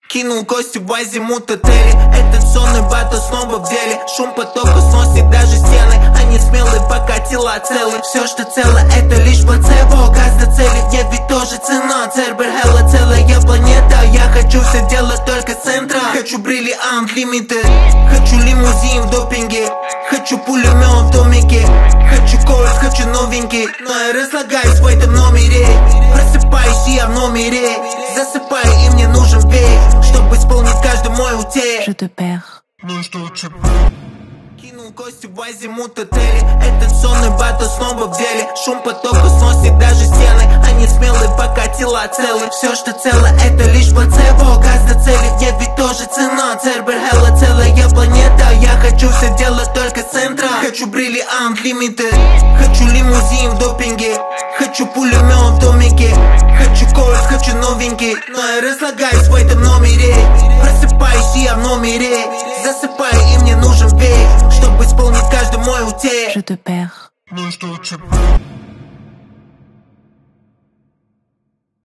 Кинул кости в азимут отеле. Этот сонный батл снова в деле. Шум потока сносит даже стены. Они смелые, пока тела целы. Все, что цело, это лишь плацебо. Газ до цели, нет, ведь тоже цена. Цербер, хелла, целая планета. Я хочу все делать только с центра. Хочу бриллиант, лимиты. Хочу лимузин в допинге. Хочу пулемет в домике. Хочу кольц, хочу новенький. Но я разлагаюсь в этом номере. Просыпаюсь я в номере. Засыпаю, и мне нужен век, чтобы исполнить каждый мой утек. Je te perds. Ну что, кинул кости в азимут отеле. Этот сонный батл снова в деле. Шум потока сносит даже стены. Они смелые, пока тела целы. Все, что цело, это лишь плацебо. Газ до цели, нет, ведь тоже цена. Цербер, хелла, целая планета. Я хочу все делать только с центра. Хочу бриллиант, лимиты. Хочу лимузин в допинге. Хочу пулемет в домике. Хочу кольц, хочу новенький. Но я разлагаюсь в этом номере. Просыпаюсь я в номере. Засыпаю, и мне нужен век, чтобы исполнить каждый мой утек. Je te perds. Ну что,